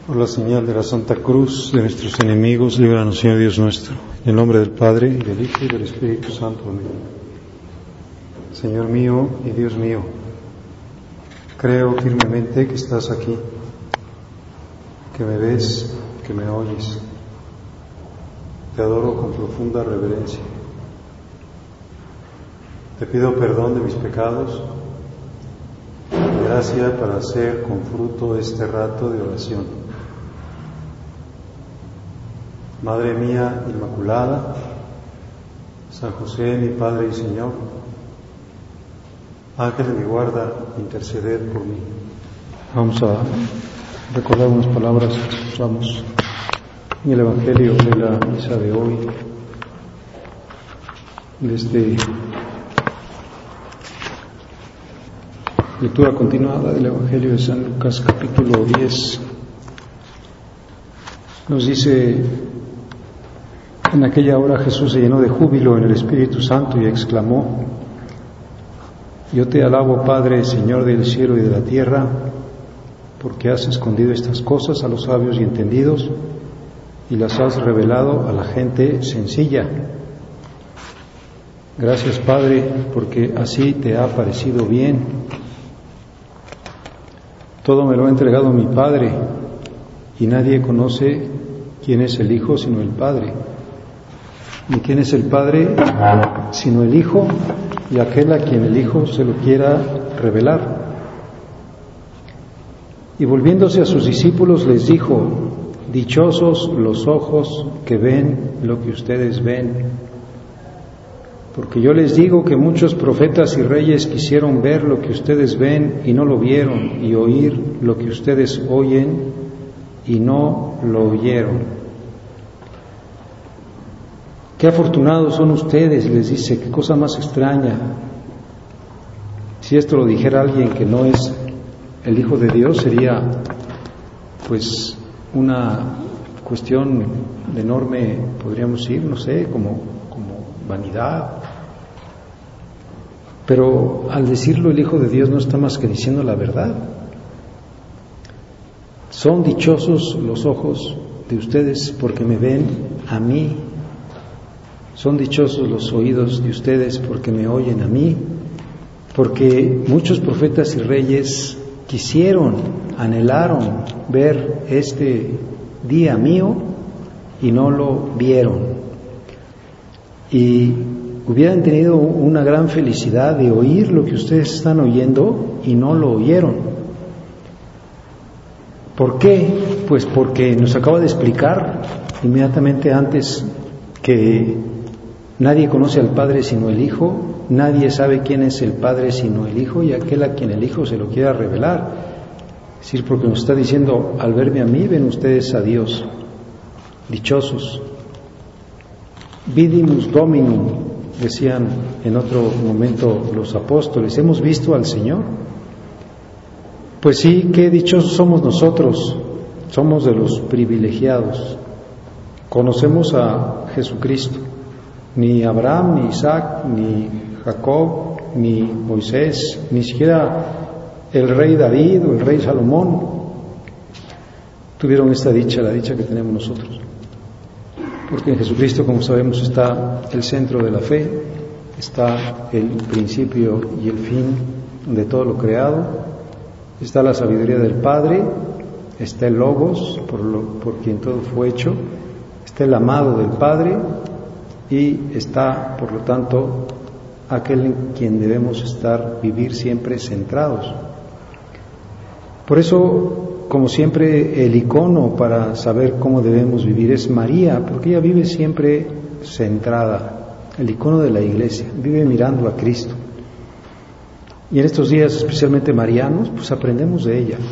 Por la señal de la Santa Cruz de nuestros enemigos, líbranos, Señor Dios nuestro. En el nombre del Padre, y del Hijo, y del Espíritu Santo. Amén. Señor mío y Dios mío, creo firmemente que estás aquí, que me ves, que me oyes. Te adoro con profunda reverencia. Te pido perdón de mis pecados, gracia para hacer con fruto este rato de oración. Madre mía Inmaculada, San José, mi Padre y Señor, Ángel de mi guarda, interceded por mí. Vamos a recordar unas palabras que escuchamos en el Evangelio de la misa de hoy, desde lectura continuada del Evangelio de San Lucas, capítulo 10. Nos dice: en aquella hora Jesús se llenó de júbilo en el Espíritu Santo y exclamó: Yo te alabo, Padre, Señor del cielo y de la tierra, porque has escondido estas cosas a los sabios y entendidos y las has revelado a la gente sencilla. Gracias, Padre, porque así te ha parecido bien. Todo me lo ha entregado mi Padre, y nadie conoce quién es el Hijo sino el Padre, ni quién es el Padre sino el Hijo y aquel a quien el Hijo se lo quiera revelar. Y volviéndose a sus discípulos les dijo: dichosos los ojos que ven lo que ustedes ven, porque yo les digo que muchos profetas y reyes quisieron ver lo que ustedes ven y no lo vieron, y oír lo que ustedes oyen y no lo oyeron. Qué afortunados son ustedes, les dice. Qué cosa más extraña. Si esto lo dijera alguien que no es el Hijo de Dios, sería pues una cuestión de enorme, podríamos decir, no sé, como vanidad. Pero al decirlo el Hijo de Dios no está más que diciendo la verdad. Son dichosos los ojos de ustedes porque me ven a mí. Son dichosos los oídos de ustedes porque me oyen a mí, porque muchos profetas y reyes quisieron, anhelaron ver este día mío y no lo vieron. Y hubieran tenido una gran felicidad de oír lo que ustedes están oyendo y no lo oyeron. ¿Por qué? Pues porque nos acaba de explicar inmediatamente antes que nadie conoce al Padre sino el Hijo, nadie sabe quién es el Padre sino el Hijo y aquel a quien el Hijo se lo quiera revelar. Es decir, porque nos está diciendo: al verme a mí, ven ustedes a Dios. Dichosos. Vidimus Dominum, decían en otro momento los apóstoles, hemos visto al Señor. Pues sí, qué dichosos somos nosotros, somos de los privilegiados. Conocemos a Jesucristo. Ni Abraham, ni Isaac, ni Jacob, ni Moisés, ni siquiera el rey David o el rey Salomón tuvieron esta dicha, la dicha que tenemos nosotros. Porque en Jesucristo, como sabemos, está el centro de la fe, está el principio y el fin de todo lo creado, está la sabiduría del Padre, está el Logos, por quien todo fue hecho, está el amado del Padre, y está, por lo tanto, aquel en quien debemos vivir siempre centrados. Por eso, como siempre, el icono para saber cómo debemos vivir es María, porque ella vive siempre centrada, el icono de la Iglesia, vive mirando a Cristo. Y en estos días especialmente marianos, pues aprendemos de ella.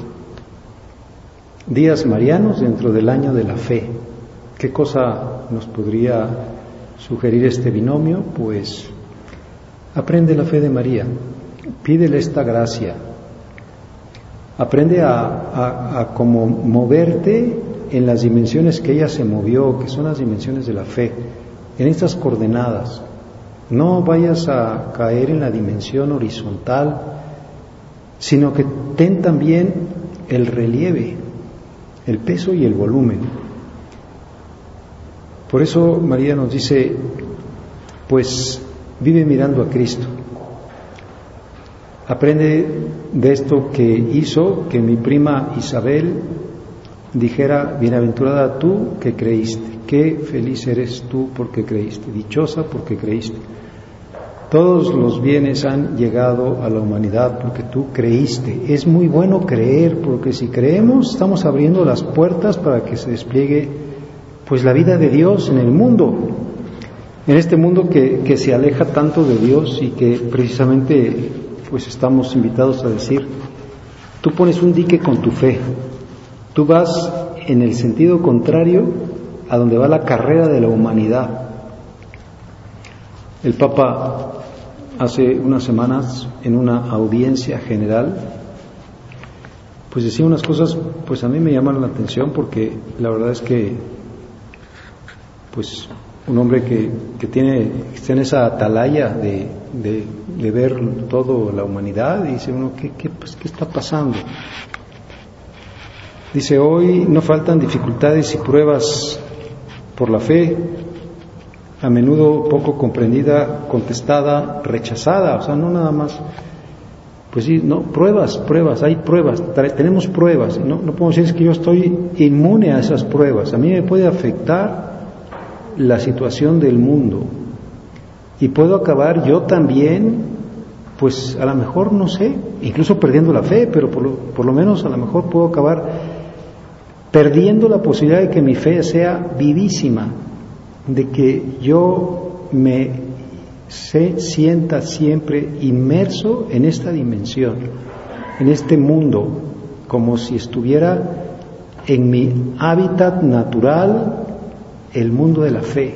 Días marianos dentro del año de la fe. ¿Qué cosa nos podría sugerir este binomio? Pues aprende la fe de María, pídele esta gracia, aprende a cómo moverte en las dimensiones que ella se movió, que son las dimensiones de la fe, en estas coordenadas. No vayas a caer en la dimensión horizontal, sino que ten también el relieve, el peso y el volumen. Por eso María nos dice, pues vive mirando a Cristo. Aprende de esto que hizo que mi prima Isabel dijera, bienaventurada tú que creíste, qué feliz eres tú porque creíste, dichosa porque creíste. Todos los bienes han llegado a la humanidad porque tú creíste. Es muy bueno creer, porque si creemos estamos abriendo las puertas para que se despliegue pues la vida de Dios en el mundo, en este mundo que se aleja tanto de Dios y que precisamente pues estamos invitados a decir, tú pones un dique con tu fe, tú vas en el sentido contrario a donde va la carrera de la humanidad. El Papa hace unas semanas en una audiencia general pues decía unas cosas pues a mí me llaman la atención, porque la verdad es que pues un hombre que está en esa atalaya de ver toda la humanidad, y dice uno, ¿qué está pasando? Dice, hoy no faltan dificultades y pruebas por la fe, a menudo poco comprendida, contestada, rechazada. O sea, no nada más, pues sí, no, pruebas, hay pruebas, tenemos pruebas. No podemos decir que yo estoy inmune a esas pruebas. A mí me puede afectar la situación del mundo y puedo acabar yo también, pues a lo mejor, no sé, incluso perdiendo la fe, pero por lo menos a lo mejor puedo acabar perdiendo la posibilidad de que mi fe sea vivísima, de que yo me sienta siempre inmerso en esta dimensión, en este mundo, como si estuviera en mi hábitat natural, el mundo de la fe.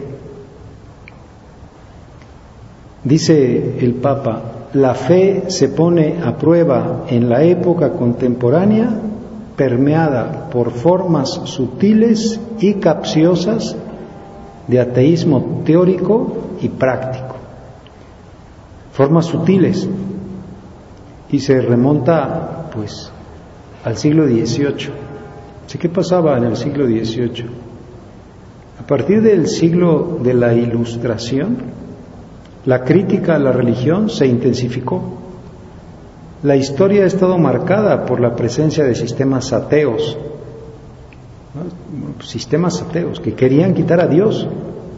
Dice el Papa, la fe se pone a prueba en la época contemporánea, permeada por formas sutiles y capciosas de ateísmo teórico y práctico. Formas sutiles, y se remonta pues al siglo XVIII. ¿Qué pasaba en el siglo XVIII? A partir del siglo de la Ilustración, la crítica a la religión se intensificó. La historia ha estado marcada por la presencia de sistemas ateos, ¿no? Sistemas ateos que querían quitar a Dios.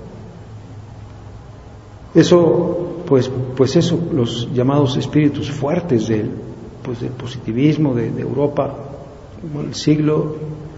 Eso, pues eso, los llamados espíritus fuertes del positivismo de Europa, el siglo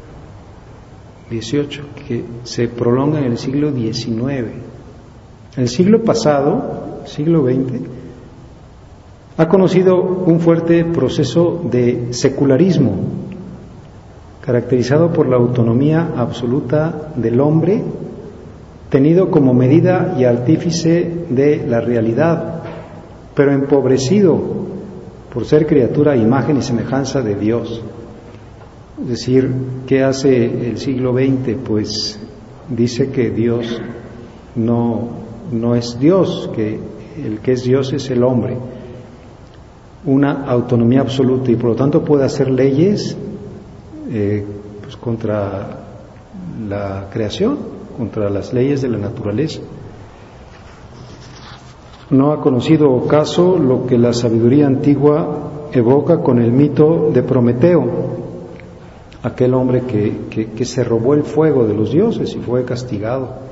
XVIII, que se prolonga en el siglo XIX. El siglo pasado, siglo XX, ha conocido un fuerte proceso de secularismo, caracterizado por la autonomía absoluta del hombre, tenido como medida y artífice de la realidad, pero empobrecido por ser criatura a imagen y semejanza de Dios. Es decir, ¿qué hace el siglo XX? Pues dice que Dios no es Dios, que el que es Dios es el hombre. Una autonomía absoluta, y por lo tanto puede hacer leyes pues contra la creación, contra las leyes de la naturaleza. No ha conocido caso lo que la sabiduría antigua evoca con el mito de Prometeo, aquel hombre que se robó el fuego de los dioses y fue castigado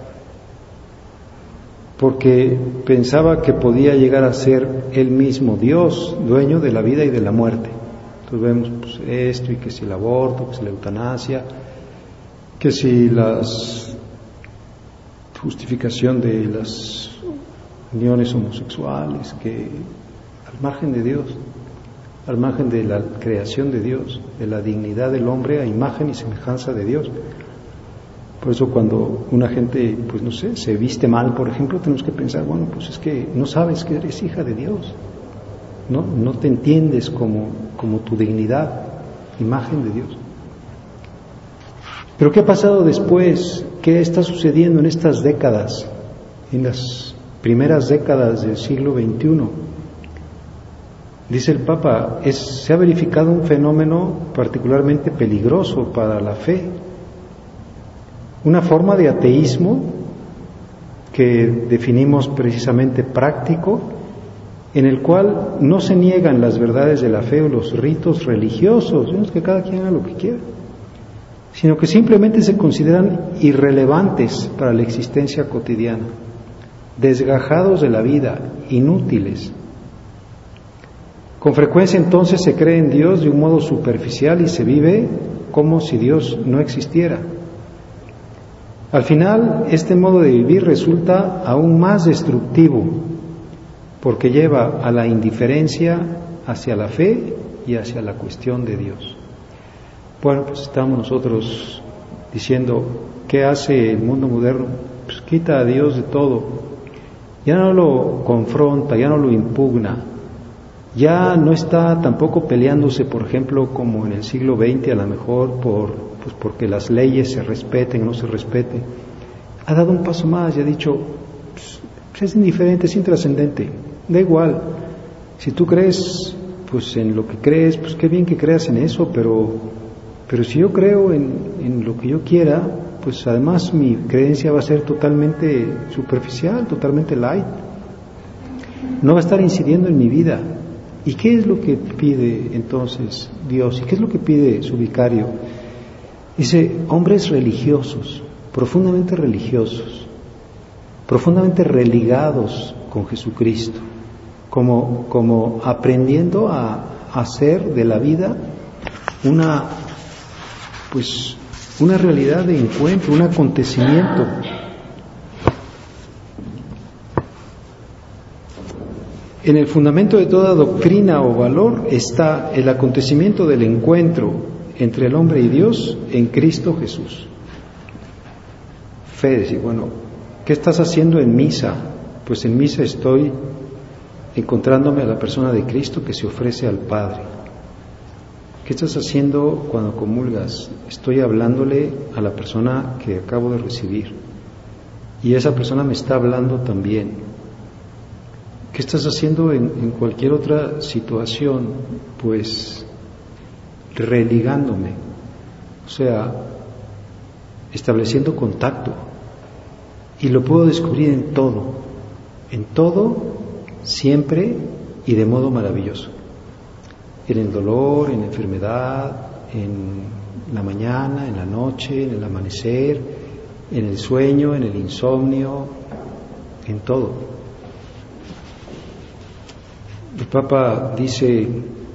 porque pensaba que podía llegar a ser él mismo Dios, dueño de la vida y de la muerte. Entonces vemos pues, esto, y que si el aborto, que si la eutanasia, que si la justificación de las uniones homosexuales, que al margen de Dios, al margen de la creación de Dios, de la dignidad del hombre a imagen y semejanza de Dios. Por eso cuando una gente, pues no sé, se viste mal, por ejemplo, tenemos que pensar, bueno, pues es que no sabes que eres hija de Dios, no te entiendes como tu dignidad, imagen de Dios. Pero ¿qué ha pasado después? ¿Qué está sucediendo en estas décadas, en las primeras décadas del siglo XXI? dice el Papa, se ha verificado un fenómeno particularmente peligroso para la fe, una forma de ateísmo que definimos precisamente práctico, en el cual no se niegan las verdades de la fe o los ritos religiosos, no es que cada quien haga lo que quiera, sino que simplemente se consideran irrelevantes para la existencia cotidiana, desgajados de la vida, inútiles. Con frecuencia entonces se cree en Dios de un modo superficial y se vive como si Dios no existiera. Al final, este modo de vivir resulta aún más destructivo, porque lleva a la indiferencia hacia la fe y hacia la cuestión de Dios. Bueno, pues estamos nosotros diciendo, ¿qué hace el mundo moderno? Pues quita a Dios de todo, ya no lo confronta, ya no lo impugna, ya no está tampoco peleándose, por ejemplo, como en el siglo XX, a lo mejor porque las leyes se respeten o no se respeten. Ha dado un paso más y ha dicho, pues es indiferente, es intrascendente, da igual. Si tú crees pues en lo que crees, pues qué bien que creas en eso, pero si yo creo en lo que yo quiera, pues además mi creencia va a ser totalmente superficial, totalmente light. No va a estar incidiendo en mi vida. ¿Y qué es lo que pide entonces Dios? ¿Y qué es lo que pide su vicario? Dice, hombres religiosos, profundamente religados con Jesucristo, como aprendiendo a hacer de la vida una realidad de encuentro, un acontecimiento. En el fundamento de toda doctrina o valor está el acontecimiento del encuentro entre el hombre y Dios en Cristo Jesús. Fe, decir, bueno, ¿qué estás haciendo en misa? Pues en misa estoy encontrándome a la persona de Cristo que se ofrece al Padre. ¿Qué estás haciendo cuando comulgas? Estoy hablándole a la persona que acabo de recibir y esa persona me está hablando también. ¿Qué estás haciendo en cualquier otra situación? Pues religándome, o sea, estableciendo contacto, y lo puedo descubrir en todo, siempre y de modo maravilloso, en el dolor, en la enfermedad, en la mañana, en la noche, en el amanecer, en el sueño, en el insomnio, en todo. El Papa dice,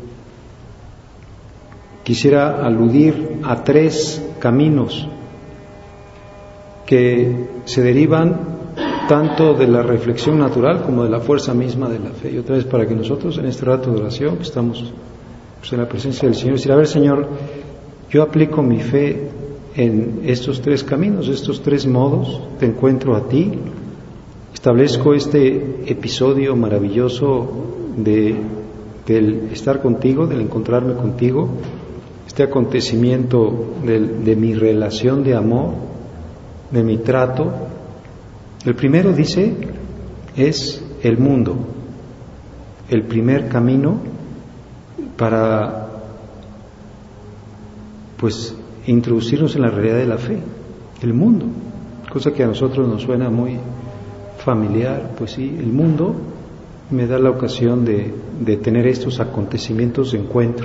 quisiera aludir a 3 caminos que se derivan tanto de la reflexión natural como de la fuerza misma de la fe. Y otra vez, para que nosotros en este rato de oración, que estamos en la presencia del Señor, decir, a ver, Señor, yo aplico mi fe en estos 3 caminos, estos 3 modos, te encuentro a ti, establezco este episodio maravilloso del estar contigo, del encontrarme contigo, este acontecimiento de mi relación de amor, de mi trato. El primero, dice, es el mundo, el primer camino para introducirnos en la realidad de la fe, el mundo, cosa que a nosotros nos suena muy familiar. Pues sí, el mundo me da la ocasión de tener estos acontecimientos de encuentro.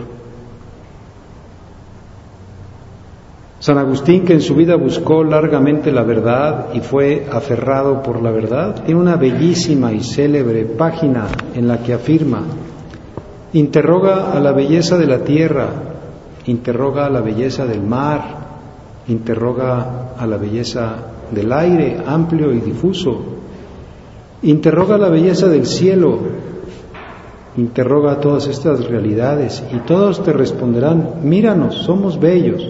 San Agustín, que en su vida buscó largamente la verdad y fue aferrado por la verdad, tiene una bellísima y célebre página en la que afirma, interroga a la belleza de la tierra, interroga a la belleza del mar, interroga a la belleza del aire amplio y difuso, interroga la belleza del cielo, interroga todas estas realidades y todos te responderán, míranos, somos bellos.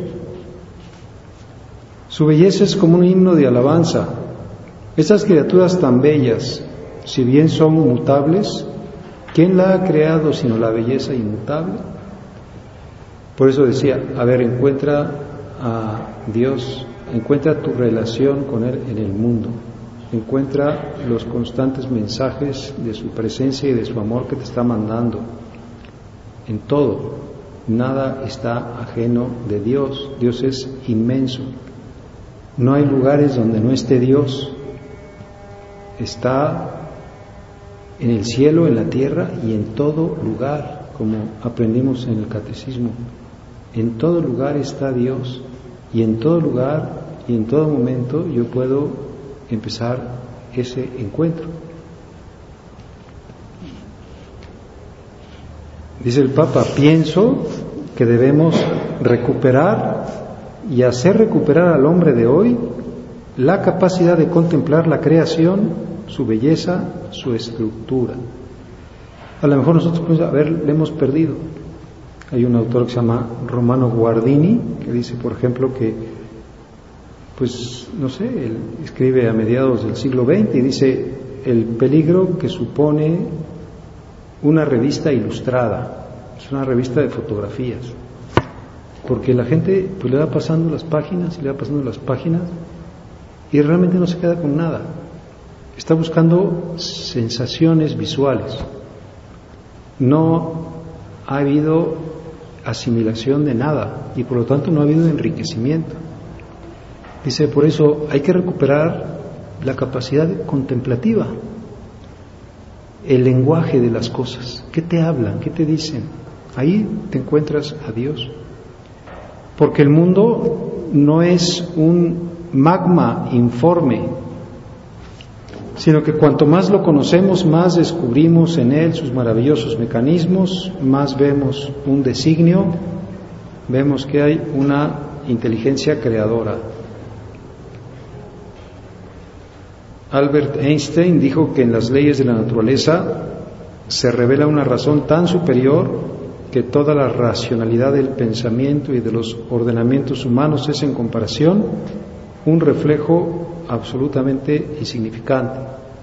Su belleza es como un himno de alabanza. Estas criaturas tan bellas, si bien son mutables, ¿quién la ha creado sino la belleza inmutable? Por eso decía, a ver, encuentra a Dios, encuentra tu relación con Él en el mundo. Encuentra los constantes mensajes de su presencia y de su amor que te está mandando. en todo. Nada está ajeno de Dios. Dios es inmenso. No hay lugares donde no esté Dios. Está en el cielo, en la tierra y en todo lugar, como aprendimos en el catecismo. En todo lugar está Dios, y en todo lugar y en todo momento yo puedo empezar ese encuentro. Dice el Papa, pienso que debemos recuperar y hacer recuperar al hombre de hoy la capacidad de contemplar la creación, su belleza, su estructura. A lo mejor nosotros podemos le hemos perdido. Hay un autor que se llama Romano Guardini, que dice, por ejemplo, que, pues, no sé, él escribe a mediados del siglo XX y dice el peligro que supone una revista ilustrada. Es una revista de fotografías. Porque la gente pues le va pasando las páginas y realmente no se queda con nada. Está buscando sensaciones visuales. No ha habido asimilación de nada y por lo tanto no ha habido enriquecimiento. Dice, por eso hay que recuperar la capacidad contemplativa, el lenguaje de las cosas. ¿Qué te hablan? ¿Qué te dicen? Ahí te encuentras a Dios. Porque el mundo no es un magma informe, sino que cuanto más lo conocemos, más descubrimos en él sus maravillosos mecanismos, más vemos un designio, vemos que hay una inteligencia creadora. Albert Einstein dijo que en las leyes de la naturaleza se revela una razón tan superior que toda la racionalidad del pensamiento y de los ordenamientos humanos es en comparación un reflejo absolutamente insignificante.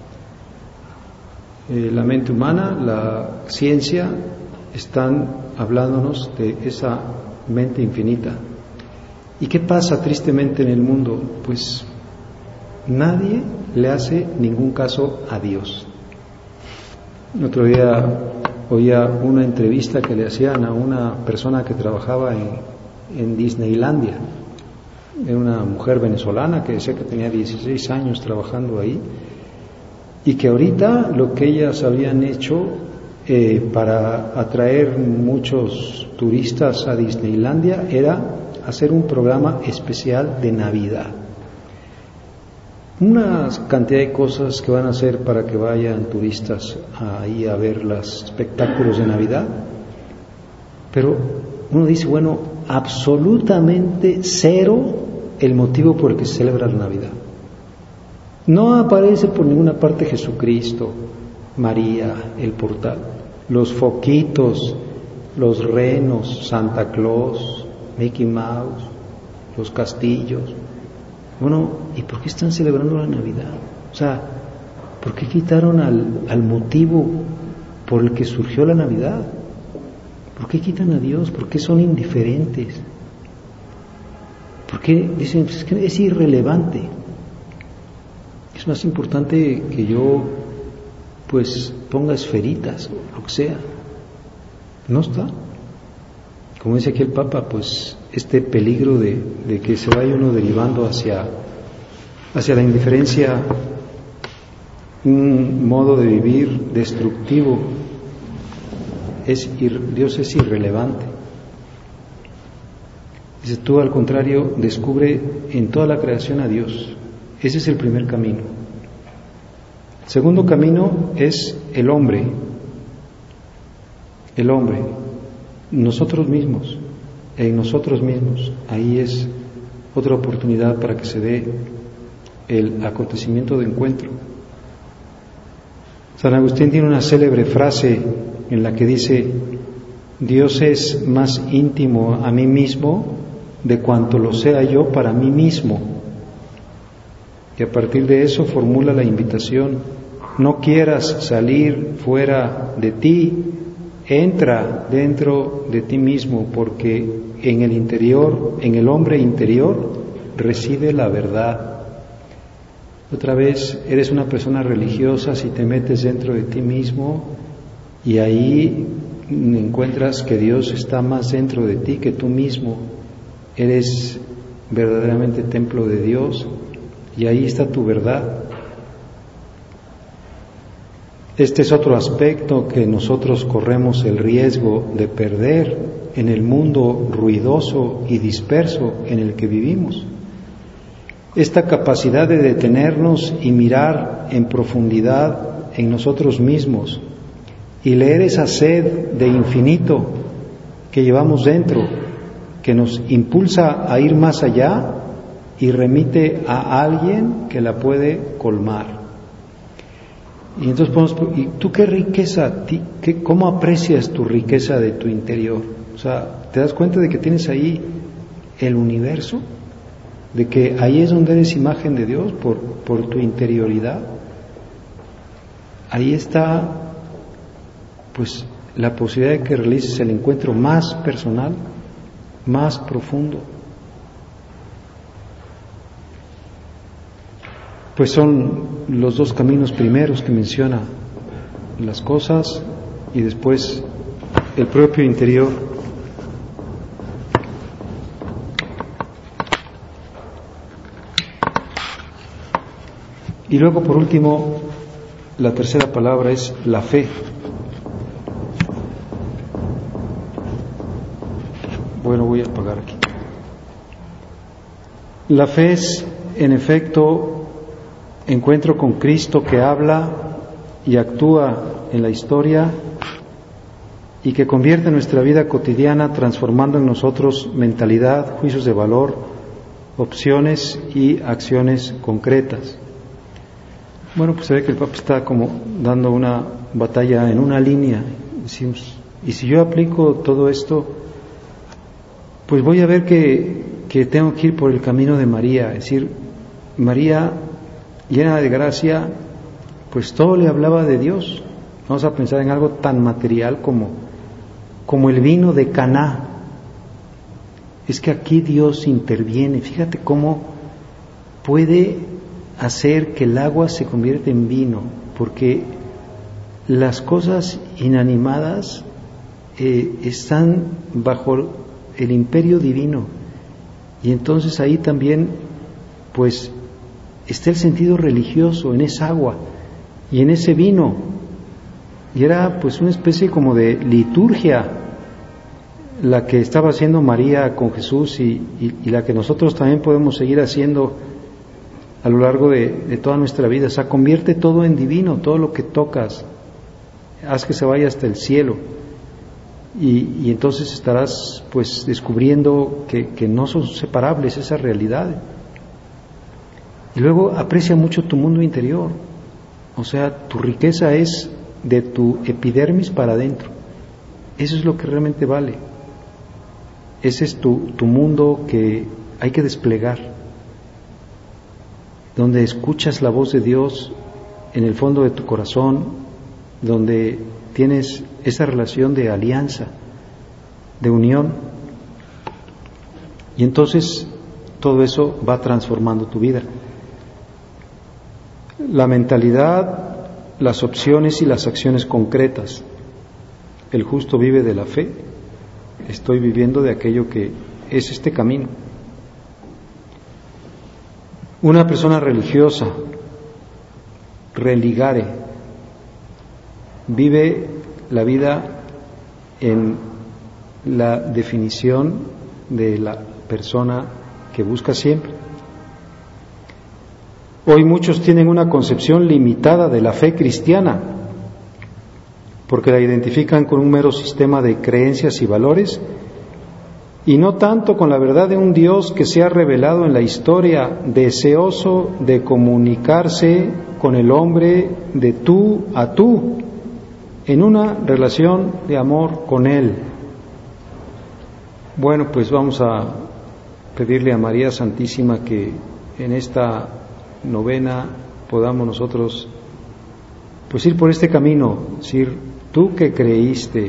La mente humana, la ciencia, están hablándonos de esa mente infinita. ¿Y qué pasa tristemente en el mundo? Pues nadie le hace ningún caso a Dios. El otro día oía una entrevista que le hacían a una persona que trabajaba en Disneylandia. Era una mujer venezolana que decía que tenía 16 años trabajando ahí y que ahorita lo que ellas habían hecho para atraer muchos turistas a Disneylandia era hacer un programa especial de Navidad. Una cantidad de cosas que van a hacer para que vayan turistas ahí a ver los espectáculos de Navidad. Pero uno dice, bueno, absolutamente cero el motivo por el que se celebra la Navidad. No aparece por ninguna parte Jesucristo, María, el portal, los foquitos, los renos, Santa Claus, Mickey Mouse, los castillos. Bueno, ¿y por qué están celebrando la Navidad? O sea, ¿por qué quitaron al motivo por el que surgió la Navidad? ¿Por qué quitan a Dios? ¿Por qué son indiferentes? ¿Por qué dicen pues es que es irrelevante? Es más importante que yo pues ponga esferitas o lo que sea. No está. Como dice aquí el Papa, pues este peligro de que se vaya uno derivando hacia la indiferencia, un modo de vivir destructivo, Dios es irrelevante. Dice, tú al contrario descubre en toda la creación a Dios. Ese es el primer camino. El segundo camino es el hombre, nosotros mismos, en nosotros mismos. Ahí es otra oportunidad para que se dé el acontecimiento de encuentro. San Agustín tiene una célebre frase en la que dice, Dios es más íntimo a mí mismo de cuanto lo sea yo para mí mismo. Y a partir de eso formula la invitación, no quieras salir fuera de ti, entra dentro de ti mismo, porque en el interior, en el hombre interior, reside la verdad. Otra vez, eres una persona religiosa si te metes dentro de ti mismo y ahí encuentras que Dios está más dentro de ti que tú mismo, eres verdaderamente templo de Dios y ahí está tu verdad. Este es otro aspecto que nosotros corremos el riesgo de perder en el mundo ruidoso y disperso en el que vivimos. Esta capacidad de detenernos y mirar en profundidad en nosotros mismos y leer esa sed de infinito que llevamos dentro, que nos impulsa a ir más allá y remite a alguien que la puede colmar. Y entonces ¿y tú qué riqueza, cómo aprecias tu riqueza de tu interior? O sea, ¿te das cuenta de que tienes ahí el universo? De que ahí es donde eres imagen de Dios por tu interioridad. Ahí está, pues, la posibilidad de que realices el encuentro más personal, más profundo. Pues son los dos caminos primeros que menciona, las cosas y después el propio interior. Y luego, por último, la tercera palabra es la fe. Bueno, voy a apagar aquí. La fe es, en efecto, encuentro con Cristo que habla y actúa en la historia y que convierte nuestra vida cotidiana transformando en nosotros mentalidad, juicios de valor, opciones y acciones concretas. Bueno, pues se ve que el Papa está como dando una batalla en una línea. Decimos, y si yo aplico todo esto, pues voy a ver que tengo que ir por el camino de María. Es decir, María, llena de gracia, pues todo le hablaba de Dios. Vamos a pensar en algo tan material como el vino de Caná. Es que aquí Dios interviene. Fíjate cómo puede hacer que el agua se convierta en vino, porque las cosas inanimadas están bajo el imperio divino, y entonces ahí también pues está el sentido religioso en esa agua y en ese vino, y era pues una especie como de liturgia la que estaba haciendo María con Jesús y la que nosotros también podemos seguir haciendo a lo largo de toda nuestra vida. O sea, convierte todo en divino, todo lo que tocas, haz que se vaya hasta el cielo, y entonces estarás pues descubriendo que no son separables esas realidades. Y luego aprecia mucho tu mundo interior, o sea, tu riqueza es de tu epidermis para adentro, eso es lo que realmente vale, ese es tu mundo que hay que desplegar, donde escuchas la voz de Dios en el fondo de tu corazón, donde tienes esa relación de alianza, de unión, y entonces todo eso va transformando tu vida. La mentalidad, las opciones y las acciones concretas. El justo vive de la fe. Estoy viviendo de aquello que es este camino. Una persona religiosa, religare, vive la vida en la definición de la persona que busca siempre. Hoy muchos tienen una concepción limitada de la fe cristiana, porque la identifican con un mero sistema de creencias y valores, y no tanto con la verdad de un Dios que se ha revelado en la historia, deseoso de comunicarse con el hombre de tú a tú, en una relación de amor con Él. Bueno, pues vamos a pedirle a María Santísima que en esta novena podamos nosotros pues ir por este camino, decir, tú que creíste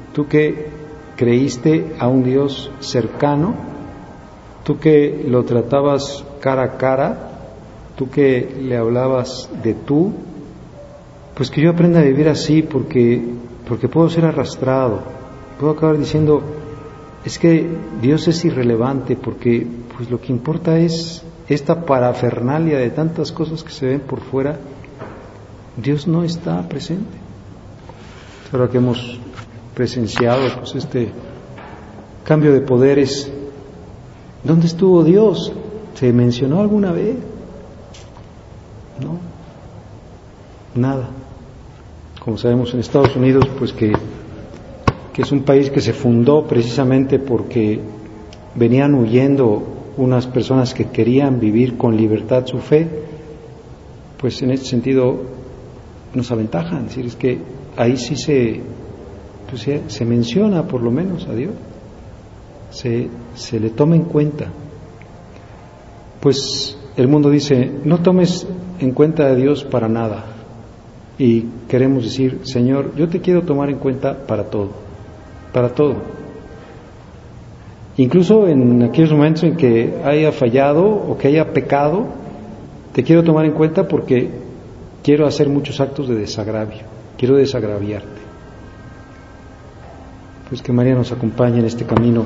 a un Dios cercano, tú que lo tratabas cara a cara, tú que le hablabas de tú, pues que yo aprenda a vivir así, porque porque puedo ser arrastrado, puedo acabar diciendo, es que Dios es irrelevante, porque pues lo que importa es esta parafernalia de tantas cosas que se ven por fuera. Dios no está presente. Ahora que hemos presenciado pues este cambio de poderes, ¿dónde estuvo Dios? ¿Se mencionó alguna vez? No, nada. Como sabemos en Estados Unidos, pues que es un país que se fundó precisamente porque venían huyendo unas personas que querían vivir con libertad su fe, pues en este sentido nos aventajan. Es decir, es que ahí sí se menciona por lo menos a Dios, se le toma en cuenta. Pues el mundo dice, no tomes en cuenta a Dios para nada, y queremos decir, Señor, yo te quiero tomar en cuenta para todo, para todo. Incluso en aquellos momentos en que haya fallado o que haya pecado, te quiero tomar en cuenta porque quiero hacer muchos actos de desagravio, quiero desagraviarte. Pues que María nos acompañe en este camino,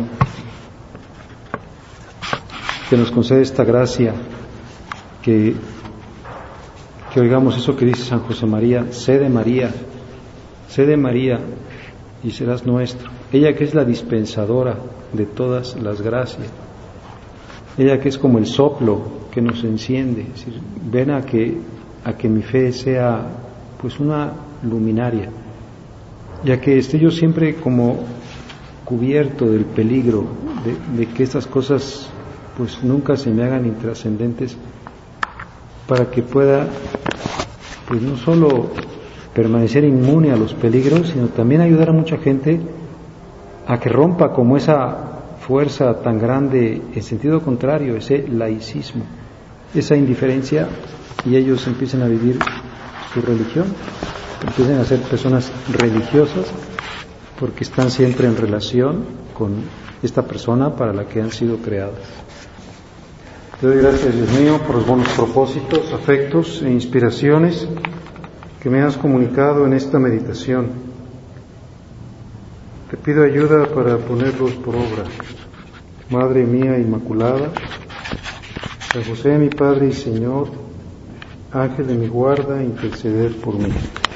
que nos concede esta gracia, que oigamos eso que dice San José María, sé de María y serás nuestro. Ella que es la dispensadora de todas las gracias, ella que es como el soplo que nos enciende, es decir, ven a que mi fe sea pues una luminaria, ya que esté yo siempre como cubierto del peligro de que estas cosas pues nunca se me hagan intrascendentes, para que pueda pues no solo permanecer inmune a los peligros, sino también ayudar a mucha gente a que rompa como esa fuerza tan grande en sentido contrario, ese laicismo, esa indiferencia, y ellos empiecen a vivir su religión, empiecen a ser personas religiosas porque están siempre en relación con esta persona para la que han sido creadas. Te doy gracias, Dios mío, por los buenos propósitos, afectos e inspiraciones que me has comunicado en esta meditación. Te pido ayuda para ponerlos por obra. Madre mía Inmaculada, San José mi Padre y Señor, Ángel de mi guarda, interceder por mí.